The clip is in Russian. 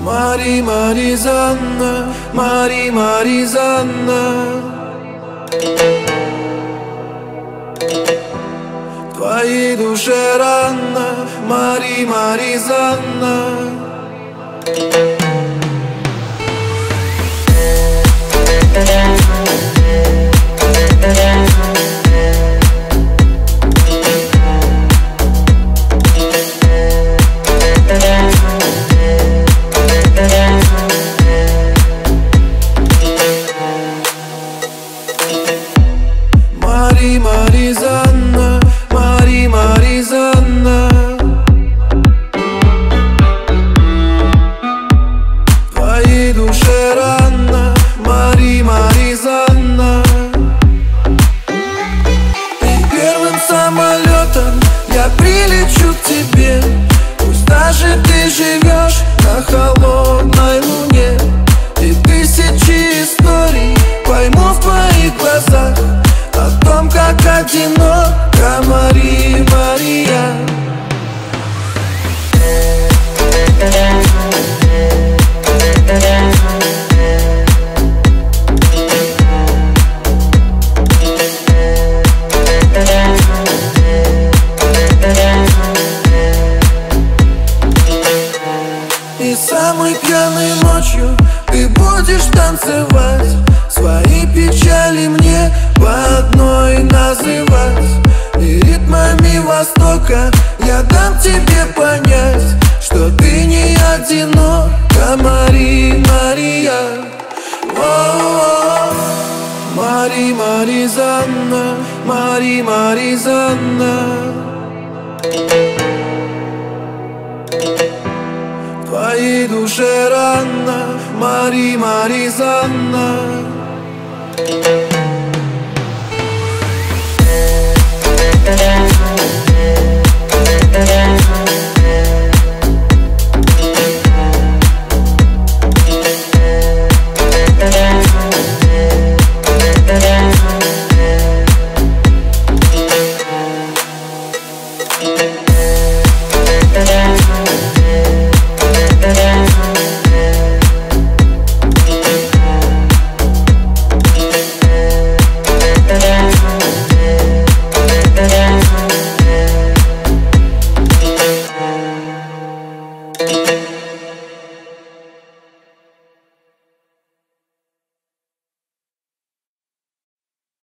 Мари, Маризанна, Мари, Маризанна. В твоей душе рано, Мари, Маризанна. Мари, Маризанна, Мари, Маризанна. В твоей душе рано, Мари, Маризанна. И первым самолетом я прилечу к тебе. Пусть даже ты живешь на холодной луне, и тысячи историй пойму в твоих глазах о том, как одинока Мари, Мария. И самой пьяной ночью ты будешь танцевать, свои печали мне по одной называть. И ритмами Востока я дам тебе понять, что ты не одинока, Мари, Мария. О-о-о. Мари, Маризанна, Мари, Маризанна. В твоей душе рано, Мари, Маризанна.